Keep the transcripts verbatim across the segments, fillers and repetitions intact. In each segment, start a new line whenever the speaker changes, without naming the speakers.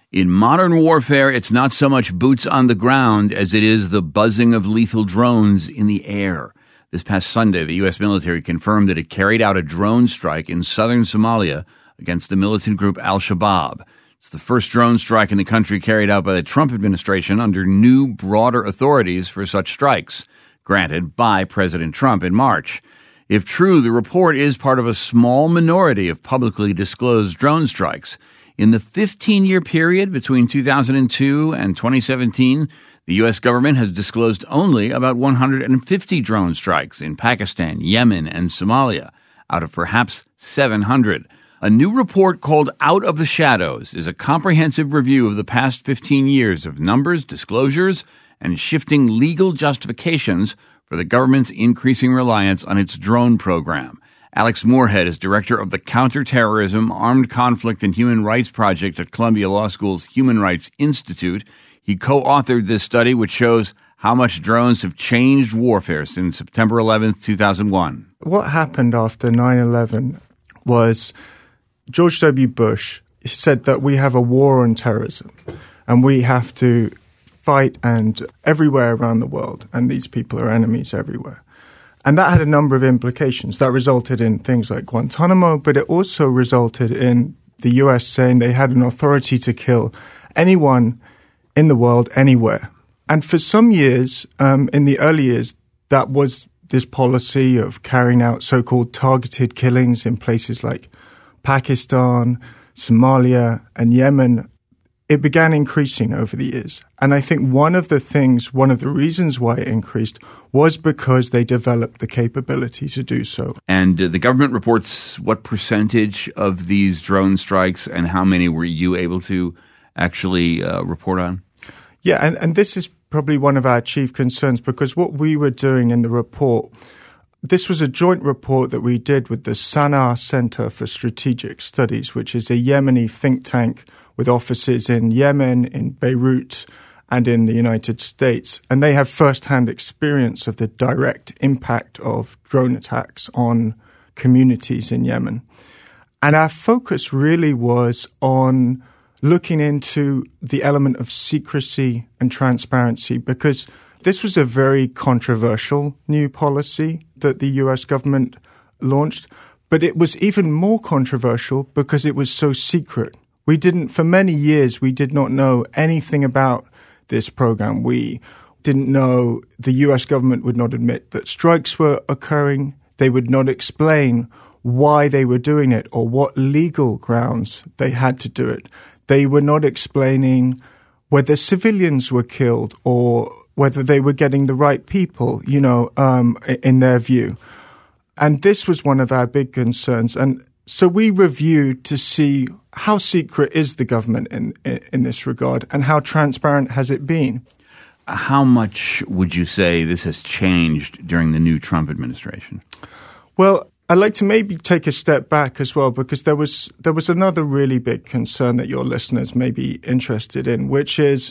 In modern warfare, it's not so much boots on the ground as it is the buzzing of lethal drones in the air. This past Sunday, the U S military confirmed that it carried out a drone strike in southern Somalia against the militant group Al-Shabaab. It's the first drone strike in the country carried out by the Trump administration under new, broader authorities for such strikes, granted by President Trump in March. If true, the report is part of a small minority of publicly disclosed drone strikes. In the fifteen-year period between two thousand two and twenty seventeen, the U S government has disclosed only about one hundred fifty drone strikes in Pakistan, Yemen, and Somalia, out of perhaps seven hundred. A new report called Out of the Shadows is a comprehensive review of the past fifteen years of numbers, disclosures, and shifting legal justifications for the government's increasing reliance on its drone program. Alex Moorhead is director of the Counterterrorism, Armed Conflict, and Human Rights Project at Columbia Law School's Human Rights Institute. He co-authored this study, which shows how much drones have changed warfare since September eleventh, two thousand one.
What happened after nine eleven was George W. Bush said that we have a war on terrorism and we have to fight and everywhere around the world, and these people are enemies everywhere. And that had a number of implications. That resulted in things like Guantanamo, but it also resulted in the U S saying they had an authority to kill anyone in the world, anywhere. And for some years, um, in the early years, that was this policy of carrying out so-called targeted killings in places like Pakistan, Somalia, and Yemen. It began increasing over the years. And I think one of the things, one of the reasons why it increased was because they developed the capability to do so.
And uh, the government reports what percentage of these drone strikes and how many were you able to actually uh, report on?
Yeah, and, and this is probably one of our chief concerns, because what we were doing in the report, this was a joint report that we did with the Sana'a Center for Strategic Studies, which is a Yemeni think tank with offices in Yemen, in Beirut, and in the United States. And they have first-hand experience of the direct impact of drone attacks on communities in Yemen. And our focus really was on looking into the element of secrecy and transparency, because this was a very controversial new policy that the U S government launched, but it was even more controversial because it was so secret. We didn't, for many years, we did not know anything about this program. We didn't know, the U S government would not admit that strikes were occurring. They would not explain why they were doing it or what legal grounds they had to do it. They were not explaining whether civilians were killed or whether they were getting the right people, you know, um, in their view. And this was one of our big concerns. And so we reviewed to see how secret is the government in, in, in this regard, and how transparent has it been.
How much would you say this has changed during the new Trump administration?
Well, I'd like to maybe take a step back as well, because there was there was another really big concern that your listeners may be interested in, which is,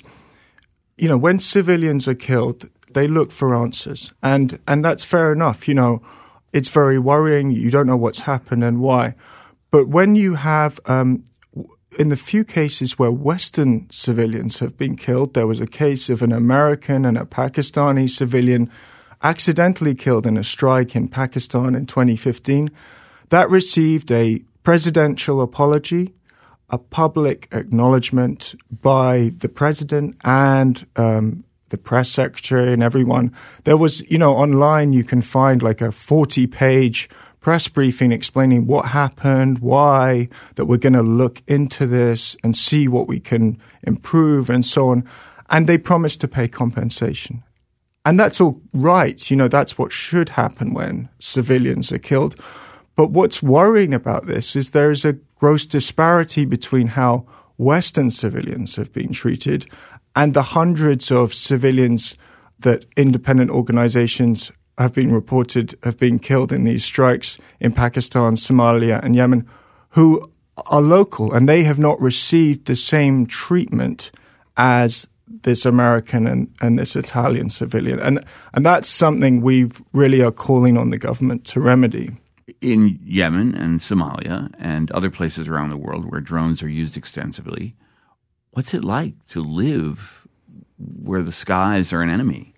you know, when civilians are killed, they look for answers. And and that's fair enough. You know, it's very worrying. You don't know what's happened and why. But when you have, um, in the few cases where Western civilians have been killed, there was a case of an American and a Pakistani civilian accidentally killed in a strike in Pakistan in twenty fifteen. That received a presidential apology, a public acknowledgement by the president and um, the press secretary and everyone. There was, you know, online you can find like a forty-page press briefing explaining what happened, why, that we're going to look into this and see what we can improve and so on. And they promised to pay compensation. And that's all right. You know, that's what should happen when civilians are killed. But what's worrying about this is there is a gross disparity between how Western civilians have been treated and the hundreds of civilians that independent organizations have been reported have been killed in these strikes in Pakistan, Somalia, and Yemen, who are local, and they have not received the same treatment as this American and, and this Italian civilian. And and that's something we really are calling on the government to remedy.
In Yemen and Somalia and other places around the world where drones are used extensively, what's it like to live where the skies are an enemy?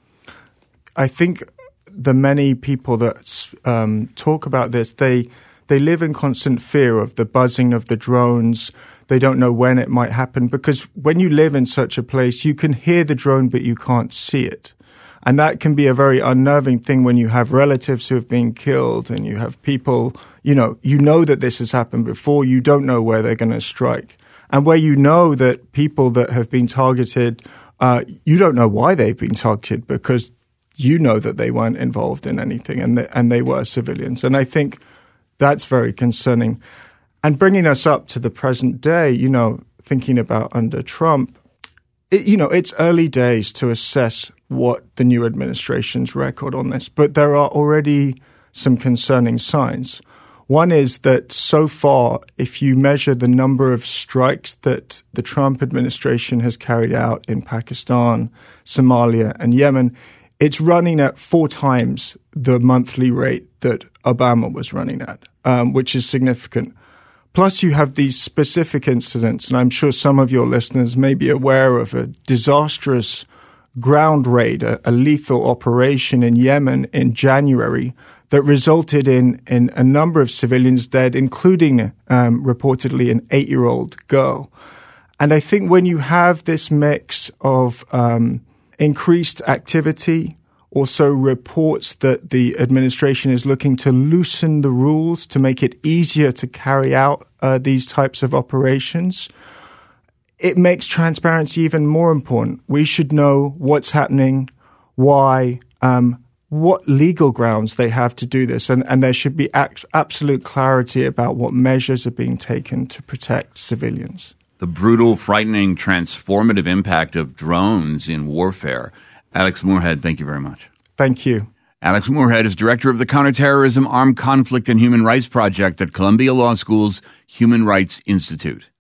I think the many people that um, talk about this, they they live in constant fear of the buzzing of the drones. They don't know when it might happen, because when you live in such a place, you can hear the drone, but you can't see it. And that can be a very unnerving thing when you have relatives who have been killed and you have people, you know, you know that this has happened before. You don't know where they're going to strike. And where you know that people that have been targeted, uh, you don't know why they've been targeted, because you know that they weren't involved in anything and they, and they were civilians. And I think that's very concerning. And bringing us up to the present day, you know, thinking about under Trump, it, you know, it's early days to assess what the new administration's record on this, but there are already some concerning signs. One is that so far, if you measure the number of strikes that the Trump administration has carried out in Pakistan, Somalia, and Yemen, it's running at four times the monthly rate that Obama was running at, um, which is significant. Plus, you have these specific incidents, and I'm sure some of your listeners may be aware of a disastrous ground raid, a, a lethal operation in Yemen in January that resulted in, in a number of civilians dead, including um, reportedly an eight-year-old girl. And I think when you have this mix of um, increased activity, also reports that the administration is looking to loosen the rules to make it easier to carry out uh, these types of operations, it makes transparency even more important. We should know what's happening, why, um, what legal grounds they have to do this, and, and there should be act- absolute clarity about what measures are being taken to protect civilians.
The brutal, frightening, transformative impact of drones in warfare. Alex Moorhead, thank you very much.
Thank you.
Alex Moorhead is director of the Counterterrorism, Armed Conflict, and Human Rights Project at Columbia Law School's Human Rights Institute.